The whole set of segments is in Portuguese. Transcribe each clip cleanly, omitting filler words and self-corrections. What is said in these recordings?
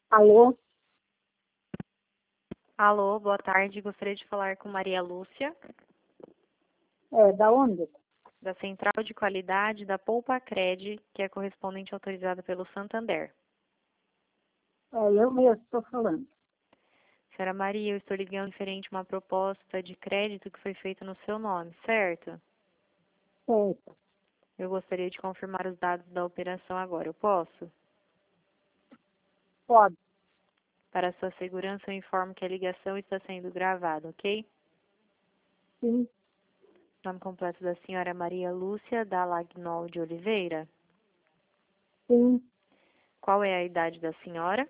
Alô? Alô, boa tarde. Gostaria de falar com Maria Lúcia, Da onde? da Central de Qualidade da Poupa-Cred, que é correspondente autorizada pelo Santander. Eu mesmo estou falando. Senhora Maria, eu estou ligando referente a uma proposta de crédito que foi feita no seu nome, certo? Certo. Eu gostaria de confirmar os dados da operação agora. Eu posso? Pode. Para sua segurança, eu informo que a ligação está sendo gravada, ok? Sim. Nome completo da senhora Maria Lúcia Dalagnol de Oliveira. Sim. Qual é a idade da senhora?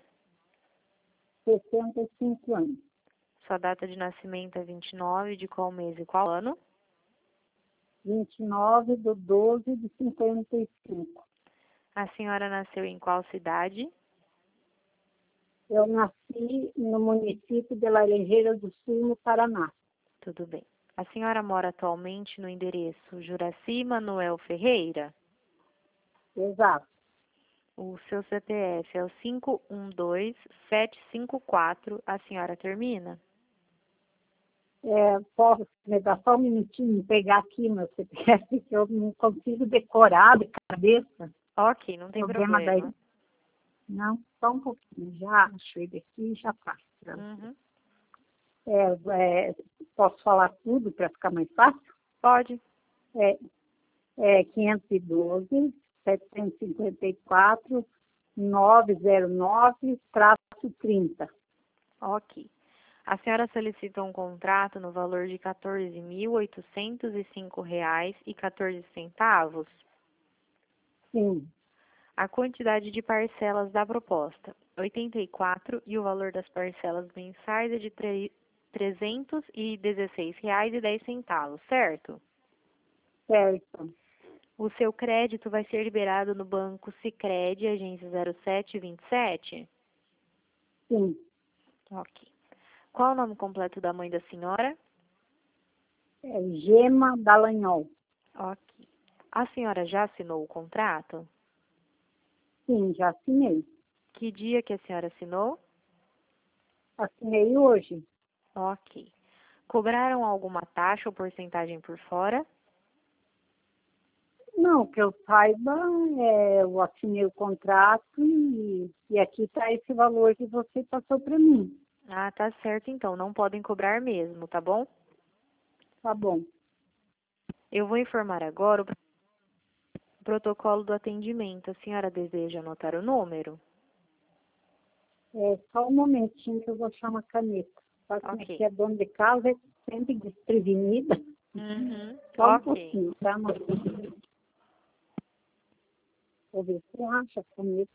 65 anos. Sua data de nascimento é 29 de qual mês e qual ano? 29/12/55. A senhora nasceu em qual cidade? Eu nasci no município de Laranjeira do Sul, no Paraná. Tudo bem. A senhora mora atualmente no endereço Juraci Manuel Ferreira? Exato. O seu CPF é o 512754. A senhora termina? Posso me dar só um minutinho, pegar aqui meu CPF, que eu não consigo decorar de cabeça. Ok, não tem Problema daí. problema. Não, só um pouquinho. Já achei daqui e já passo. Uhum. Posso falar tudo para ficar mais fácil? Pode. 512-754-909-30. Ok. A senhora solicitou um contrato no valor de R$ 14.805,14. Sim, A quantidade de parcelas da proposta, 84, e o valor das parcelas mensais é de R$ 316,10, certo? certo. O seu crédito vai ser liberado no Banco Sicredi, agência 0727? Sim, Ok. Qual o nome completo da mãe da senhora? Gema Dallagnol. Ok. A senhora já assinou o contrato? Sim, já assinei. Que dia que a senhora assinou? Assinei hoje. Ok. Cobraram alguma taxa ou porcentagem por fora? Não, que eu saiba, eu assinei o contrato e aqui está esse valor que você passou para mim. Ah, tá certo então. Não podem cobrar mesmo, tá bom? Tá bom. Eu vou informar agora o protocolo do atendimento. A senhora deseja anotar o número? Só um momentinho que eu vou achar uma caneta. Sabe como é Ok. que é dona de casa? É sempre desprevenida. Uhum. Só um Ok. pouquinho, tá, amor? Vou ver se acha a caneta.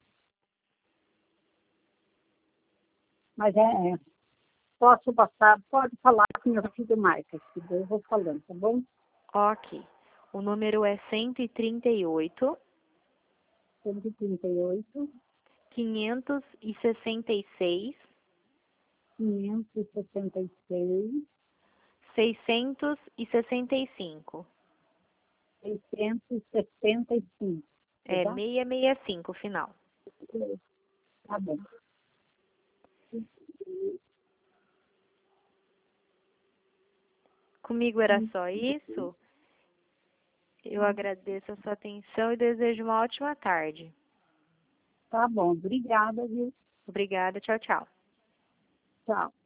Mas posso passar, pode falar com meu filho Marcos, que daí eu vou falando, tá bom? Ok. O número é 138 138, 566 566, 665. 675, É tá? 665 o final. Tá bom. Comigo era só isso. Eu agradeço a sua atenção e desejo uma ótima tarde. Tá bom, obrigada, viu? Obrigada. Tchau, tchau. Tchau.